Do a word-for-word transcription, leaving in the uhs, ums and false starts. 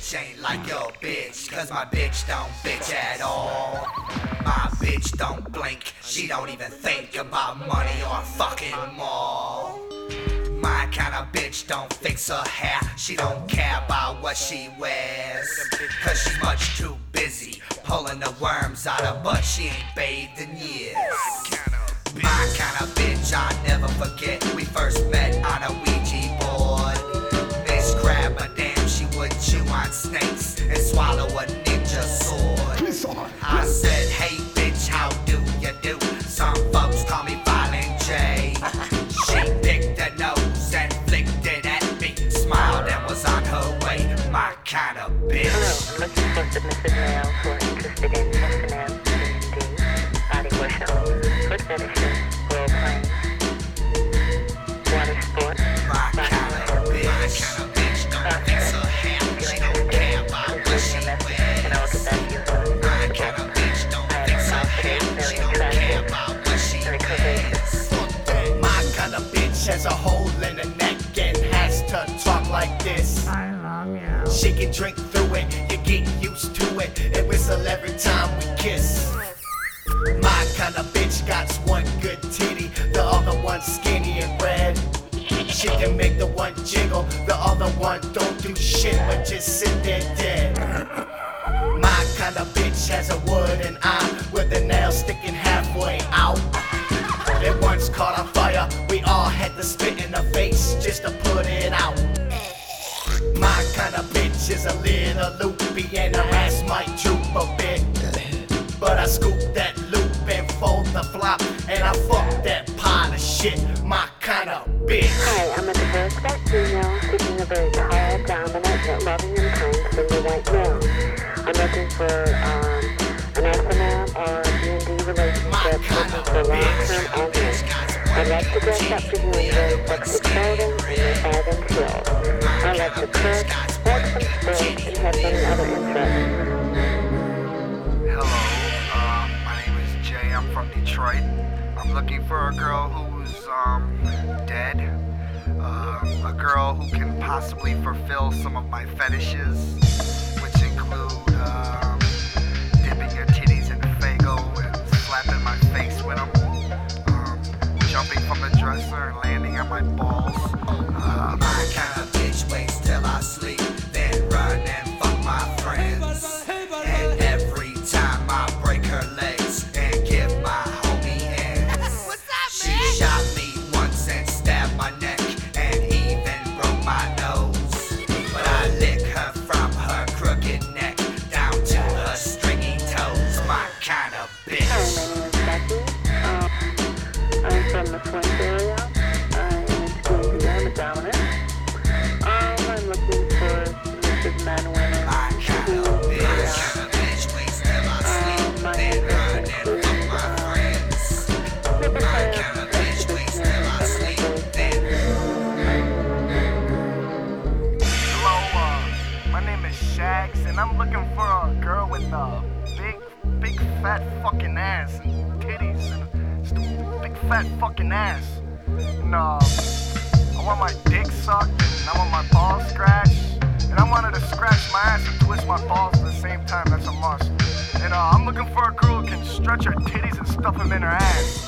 bitch ain't like your bitch, cause my bitch don't bitch at all. My bitch don't blink, she don't even think about money or fucking mall. My kind of bitch don't fix her hair, she don't care about what she wears, cause she's much too busy pulling the worms out her butt she ain't bathed in years. My kind of bitch I'll never forget, we first met on a Ouija board. Miss grabbed a damn, she would chew on snakes and swallow a ninja sword. I said, hey bitch, how do you do? Some folks call me Violent J. She picked her nose and flicked it at me, smiled and was on her way. My kind of bitch. Hello, I'm looking for submissive males who are interested in S and M, D and D, body worship, foot fetishes, role playing, water sport, My kind of bitch. My kind of bitch don't fix her hair, she don't care about what she wears. and I will get back to you as soon as My possible. kind of bitch don't I fix her am hair, very she don't attractive, care about what she very wears. My kind of bitch has a hole in her neck and has to talk like this. I love you. She can drink through it, you get used to it, and whistle every time we kiss. My kind of bitch got one good titty, the other one skinny and red. She can make the one jiggle, the other one don't do shit but just sit there dead. My kind of bitch has a wooden eye with the nail sticking halfway out. It once caught on fire, we all had to spit in the face just to put it out. My kind of bitch is a little loopy and her ass might droop a bit, but I scoop that loop and fold the flop and I fuck that pile of shit. My kind of bitch. Hi, I'm a diverse black female seeking a very tall, dominant, yet loving and kind single white male. I'm looking for um, an S and M or D and D relationship, looking for long-term only. I'd like to dress up for you in very sexy clothing and wear bag and heels. I like to cook, work some sports, and have many other interests. Hello, uh, my name is Jay. I'm from Detroit. I'm looking for a girl who's um dead. Uh, a girl who can possibly fulfill some of my fetishes, which include um, dipping your titties in Faygo and slapping my face with them, um, jumping from the dresser and landing on my balls. Uh, My kind of bitch waits till I sleep, then run and fuck my friends. And every time I break her legs and give my homie ends. She shot me once and stabbed my neck and even broke my nose. But I lick her from her crooked neck down to her stringy toes. My kind of Hi, bitch. my name is Becky. Um, I'm from the Flint area. I'm into D and D. I'm a dominant. Um, I'm looking for submissive men, women, My kind who, of bitch. My uh, kind of bitch waits till I um, sleep, my then run interests and include fuck my um, friends. typical My kind of bitch waits till I sleep, then Hello, uh, my name is Shags, and I'm looking for a girl with a big, big fat fucking ass and titties and just a big fat fucking ass. And uh, I want my dick sucked, and I want my balls scratched, and I want her to scratch my ass and twist my balls at the same time. That's a must. And uh, I'm looking for a girl who can stretch her titties and stuff them in her ass.